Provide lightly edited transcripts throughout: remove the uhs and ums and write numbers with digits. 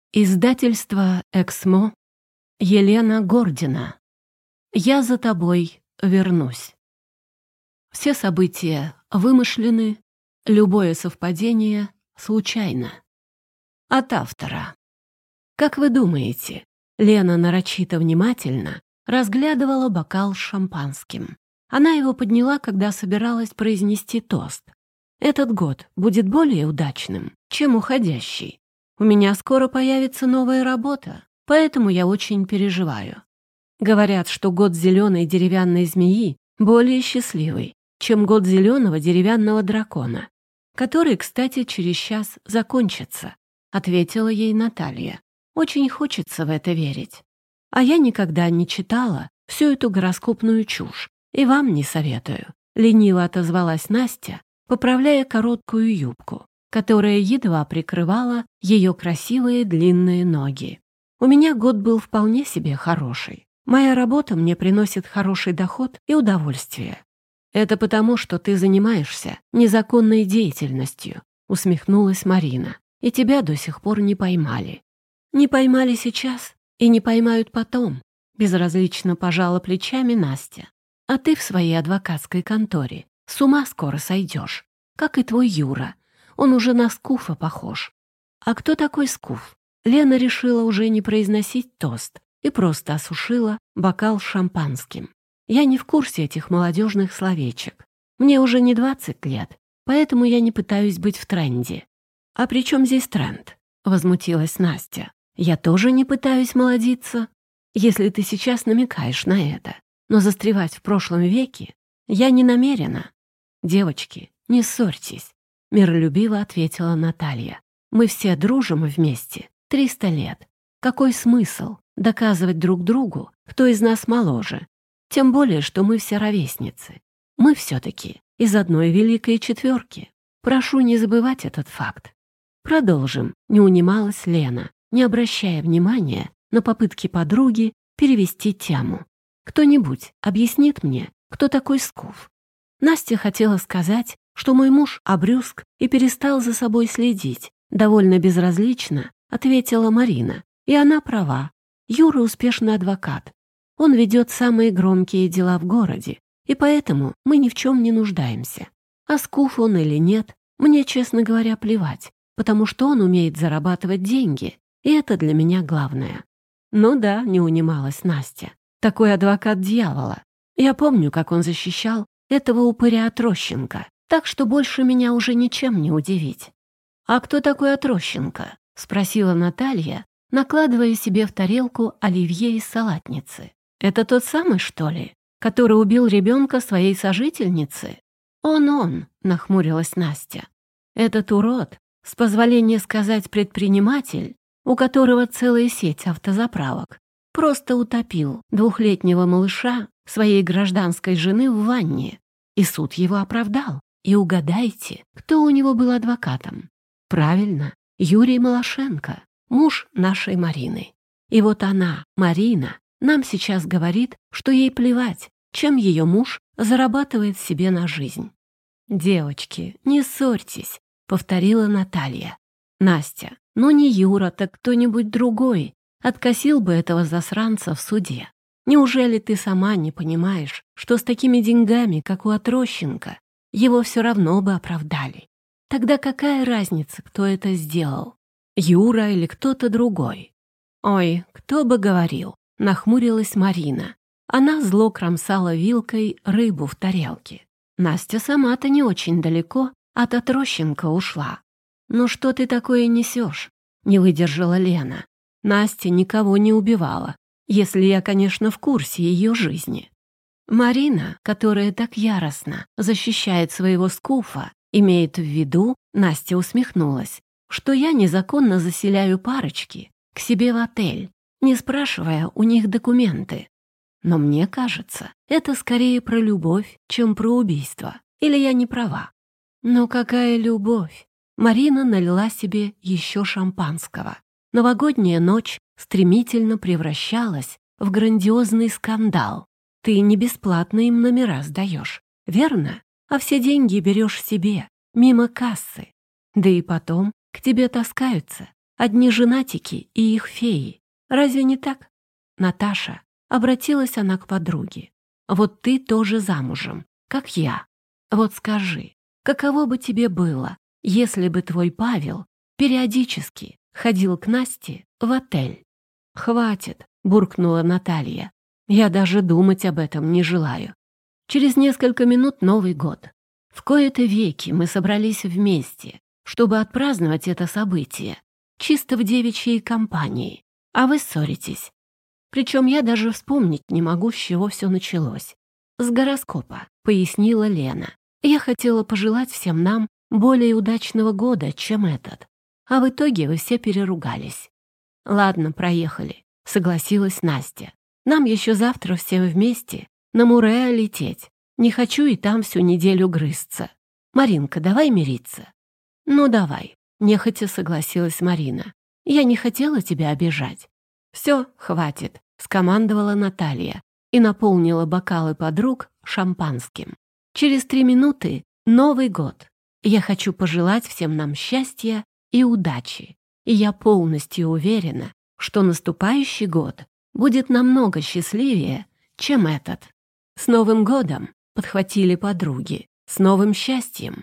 Издательство «Эксмо», Елена Гордина. «Я за тобой вернусь». Все события вымышлены, любое совпадение случайно. От автора. Как вы думаете, Лена нарочито внимательно разглядывала бокал с шампанским. Она его подняла, когда собиралась произнести тост. Этот год будет более удачным, чем уходящий. У меня скоро появится новая работа, поэтому я очень переживаю. Говорят, что год зеленой деревянной змеи более счастливый, чем год зеленого деревянного дракона, который, кстати, через час закончится, ответила ей Наталья. Очень хочется в это верить. А я никогда не читала всю эту гороскопную чушь, и вам не советую. Лениво отозвалась Настя, поправляя короткую юбку, которая едва прикрывала ее красивые длинные ноги. У меня год был вполне себе хороший. Моя работа мне приносит хороший доход и удовольствие. Это потому, что ты занимаешься незаконной деятельностью, усмехнулась Марина, и тебя до сих пор не поймали. Не поймали сейчас и не поймают потом, безразлично пожала плечами Настя. А ты в своей адвокатской конторе с ума скоро сойдешь, как и твой Юра. Он уже на Скуфа похож. А кто такой Скуф? Лена решила уже не произносить тост и просто осушила бокал с шампанским. Я не в курсе этих молодежных словечек. Мне уже не 20 лет, поэтому я не пытаюсь быть в тренде. А при чем здесь тренд? Возмутилась Настя. Я тоже не пытаюсь молодиться, если ты сейчас намекаешь на это. Но застревать в прошлом веке я не намерена. Девочки, не ссорьтесь. Миролюбиво ответила Наталья. Мы все дружим вместе 300 лет. Какой смысл доказывать друг другу, кто из нас моложе? Тем более, что мы все ровесницы. Мы все-таки из одной великой четверки. Прошу не забывать этот факт. Продолжим, не унималась Лена, не обращая внимания на попытки подруги перевести тему. Кто-нибудь объяснит мне, кто такой Скуф? Настя хотела сказать, что мой муж обрюзг и перестал за собой следить. Довольно безразлично ответила Марина. И она права. Юра успешный адвокат. Он ведет самые громкие дела в городе, и поэтому мы ни в чем не нуждаемся. А Скуф он или нет, мне, честно говоря, плевать, потому что он умеет зарабатывать деньги, и это для меня главное. Ну да, не унималась Настя. Такой адвокат дьявола. Я помню, как он защищал этого упыря Отрощенко, так что больше меня уже ничем не удивить. «А кто такой Отрощенко?» — спросила Наталья, накладывая себе в тарелку оливье из салатницы. «Это тот самый, что ли, который убил ребенка своей сожительницы?» «Он», — нахмурилась Настя. «Этот урод, с позволения сказать предприниматель, у которого целая сеть автозаправок, просто утопил 2-летнего малыша своей гражданской жены в ванне, и суд его оправдал. И угадайте, кто у него был адвокатом? Правильно, Юрий Малашенко, муж нашей Марины. И вот она, Марина, нам сейчас говорит, что ей плевать, чем ее муж зарабатывает себе на жизнь. «Девочки, не ссорьтесь», — повторила Наталья. «Настя, ну не Юра, так кто-нибудь другой откосил бы этого засранца в суде. Неужели ты сама не понимаешь, что с такими деньгами, как у Отрощенко, его все равно бы оправдали? Тогда какая разница, кто это сделал? Юра или кто-то другой?» «Ой, кто бы говорил», — нахмурилась Марина. Она зло кромсала вилкой рыбу в тарелке. Настя сама-то не очень далеко от Отрощенко ушла. «Ну что ты такое несешь?» — не выдержала Лена. «Настя никого не убивала, если я, конечно, в курсе ее жизни». Марина, которая так яростно защищает своего Скуфа, имеет в виду, Настя усмехнулась, что я незаконно заселяю парочки к себе в отель, не спрашивая у них документы. Но мне кажется, это скорее про любовь, чем про убийство. Или я не права? Ну какая любовь? Марина налила себе еще шампанского. Новогодняя ночь стремительно превращалась в грандиозный скандал. Ты не бесплатно им номера сдаешь, верно? А все деньги берешь себе, мимо кассы. Да и потом к тебе таскаются, Одни женатики и их феи. Разве не так? Наташа, обратилась она к подруге. Вот ты тоже замужем, как я. Вот скажи, каково бы тебе было, если бы твой Павел периодически ходил к Насте в отель? «Хватит», — буркнула Наталья. «Я даже думать об этом не желаю». Через несколько минут Новый год. В кои-то веки мы собрались вместе, чтобы отпраздновать это событие, чисто в девичьей компании, а вы ссоритесь. Причем я даже вспомнить не могу, с чего все началось. С гороскопа, пояснила Лена. Я хотела пожелать всем нам более удачного года, чем этот. А в итоге вы все переругались. Ладно, проехали, согласилась Настя. Нам еще завтра всем вместе на Муреа лететь. Не хочу и там всю неделю грызться. Маринка, давай мириться. Ну, давай, нехотя согласилась Марина. Я не хотела тебя обижать. Все, хватит, скомандовала Наталья и наполнила бокалы подруг шампанским. Через 3 минуты Новый год. Я хочу пожелать всем нам счастья и удачи. И я полностью уверена, что наступающий год будет намного счастливее, чем этот. С Новым годом, подхватили подруги, с новым счастьем.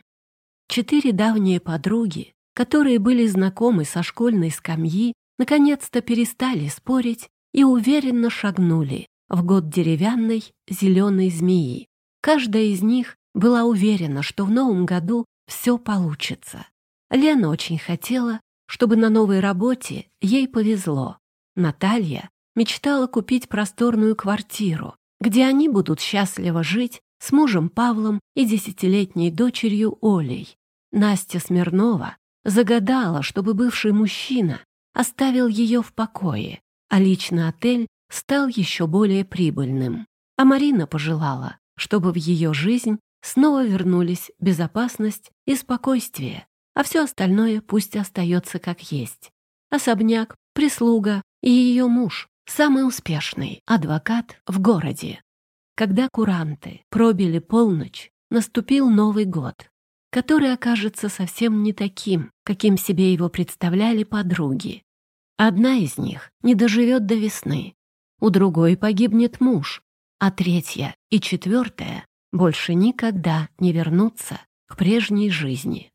4 давние подруги, которые были знакомы со школьной скамьи, наконец-то перестали спорить и уверенно шагнули в год деревянной зеленой змеи. Каждая из них была уверена, что в новом году все получится. Лена очень хотела, чтобы на новой работе ей повезло. Наталья мечтала купить просторную квартиру, где они будут счастливо жить с мужем Павлом и 10-летней дочерью Олей. Настя Смирнова загадала, чтобы бывший мужчина оставил ее в покое, а личный отель стал еще более прибыльным. А Марина пожелала, чтобы в ее жизнь снова вернулись безопасность и спокойствие, а все остальное пусть остается как есть. Особняк, прислуга и ее муж — самый успешный адвокат в городе. Когда куранты пробили полночь, наступил Новый год, который окажется совсем не таким, каким себе его представляли подруги. Одна из них не доживет до весны, у другой погибнет муж, а 3-я и 4-я больше никогда не вернутся к прежней жизни.